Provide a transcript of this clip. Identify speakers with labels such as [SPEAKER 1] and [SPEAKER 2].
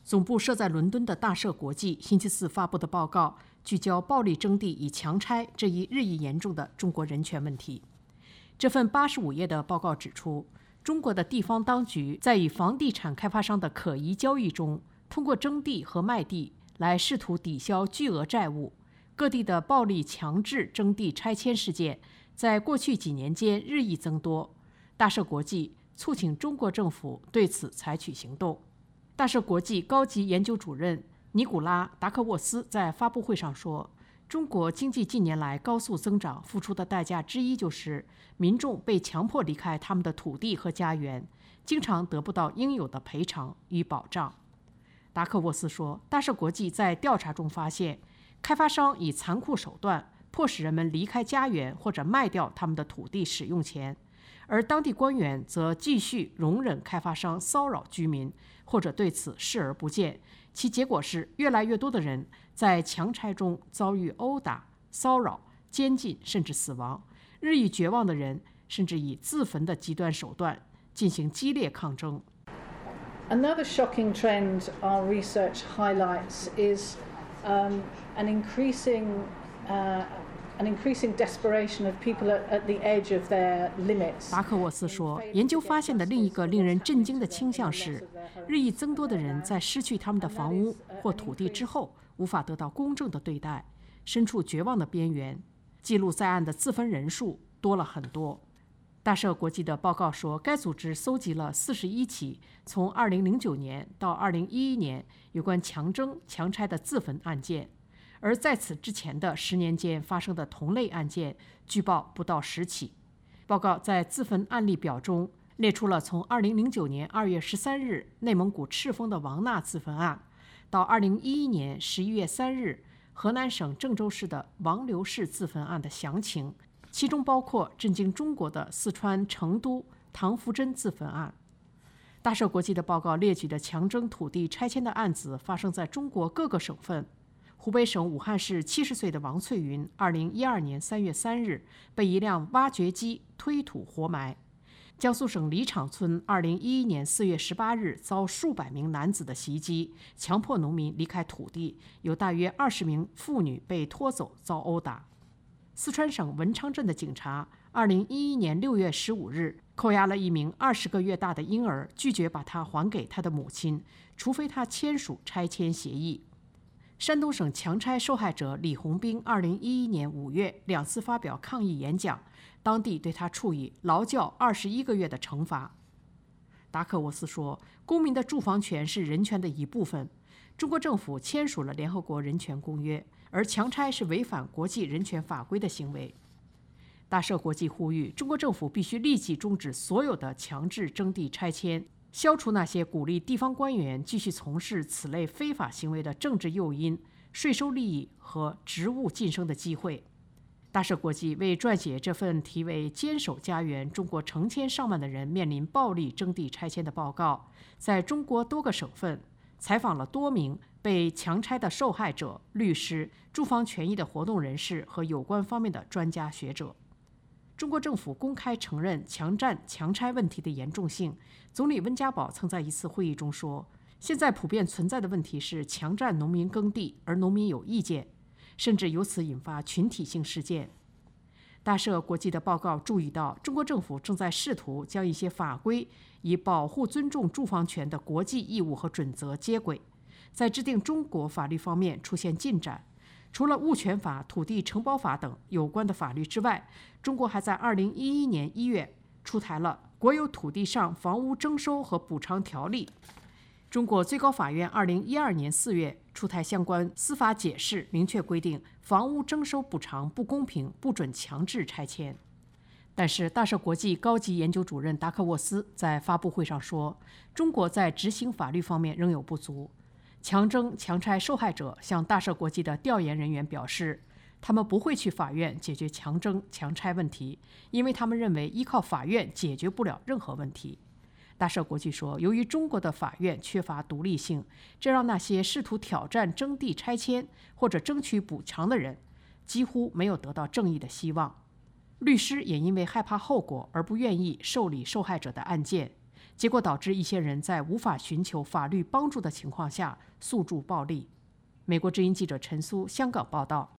[SPEAKER 1] 总部设在伦敦的大赦国际星期四发布的报告，聚焦暴力征地与强拆这一日益严重的中国人权问题。这份85页的报告指出，中国的地方当局在与房地产开发商的可疑交易中，通过征地和卖地来试图抵消巨额债务。各地的暴力强制征地拆迁事件在过去几年间日益增多。大赦国际促请中国政府对此采取行动。大赦国际高级研究主任尼古拉·达克沃斯在发布会上说，中国经济近年来高速增长付出的代价之一就是民众被强迫离开他们的土地和家园，经常得不到应有的赔偿与保障。达克沃斯说，大赦国际在调查中发现，开发商以残酷手段迫使人们离开家园或者卖掉他们的土地使用权，而当地官员则继续容忍开发商骚扰居民，或者对此视而不见。其结果是，越来越多的人在强拆中遭遇殴打、骚扰、监禁，甚至死亡。日益绝望的人甚至以自焚的极端手段进行激烈抗争。
[SPEAKER 2] Another shocking trend our research highlights is an increasing desperation of people at the edge of their limits.
[SPEAKER 1] 达克沃斯说，研究发现的另一个令人震惊的倾向是，日益增多的人在失去他们的房屋或土地之后，无法得到公正的对待，身处绝望的边缘。记录在案的自焚人数多了很多。大赦国际的报告说，该组织搜集了41起从2009年到2011年有关强征、强拆的自焚案件，而在此之前的10年间发生的同类案件，据报不到10起。报告在自焚案例表中列出了从2009年2月13日内蒙古赤峰的王娜自焚案，到2011年11月3日河南省郑州市的王刘氏自焚案的详情，其中包括震惊中国的四川成都唐福珍自焚案。大赦国际的报告列举的强征土地拆迁的案子发生在中国各个省份。湖北省武汉市70岁的王翠云2012年3月3日被一辆挖掘机推土活埋。江苏省李场村2011年4月18日遭数百名男子的袭击，强迫农民离开土地，有大约20名妇女被拖走遭殴打。四川省文昌镇的警察2011年6月15日扣押了一名20个月大的婴儿，拒绝把他还给他的母亲，除非他签署拆迁协议。山东省强拆受害者李红兵2011年5月2次发表抗议演讲，当地对他处以劳教21个月的惩罚。达克沃斯说，公民的住房权是人权的一部分。中国政府签署了联合国人权公约，而强拆是违反国际人权法规的行为。大赦国际呼吁中国政府必须立即终止所有的强制征地拆迁，消除那些鼓励地方官员继续从事此类非法行为的政治诱因、税收利益和职务晋升的机会。大赦国际为撰写这份题为《坚守家园：中国成千上万的人面临暴力征地拆迁》的报告，在中国多个省份采访了多名被强拆的受害者、律师、住房权益的活动人士和有关方面的专家学者。中国政府公开承认强占强拆问题的严重性。总理温家宝曾在一次会议中说，现在普遍存在的问题是强占农民耕地，而农民有意见，甚至由此引发群体性事件。大赦国际的报告注意到，中国政府正在试图将一些法规以保护尊重住房权的国际义务和准则接轨，在制定中国法律方面出现进展。除了物权法、土地承包法等有关的法律之外，中国还在2011年1月出台了《国有土地上房屋征收和补偿条例》。中国最高法院2012年4月出台相关司法解释，明确规定房屋征收补偿不公平，不准强制拆迁。但是，大赦国际高级研究主任达克沃斯在发布会上说，中国在执行法律方面仍有不足。强征强拆受害者向大赦国际的调研人员表示，他们不会去法院解决强征强拆问题，因为他们认为依靠法院解决不了任何问题。大赦国际说，由于中国的法院缺乏独立性，这让那些试图挑战征地拆迁或者争取补偿的人几乎没有得到正义的希望。律师也因为害怕后果而不愿意受理受害者的案件。 结果导致一些人在无法寻求法律帮助的情况下诉诸暴力。美国之音记者陈苏香港报道。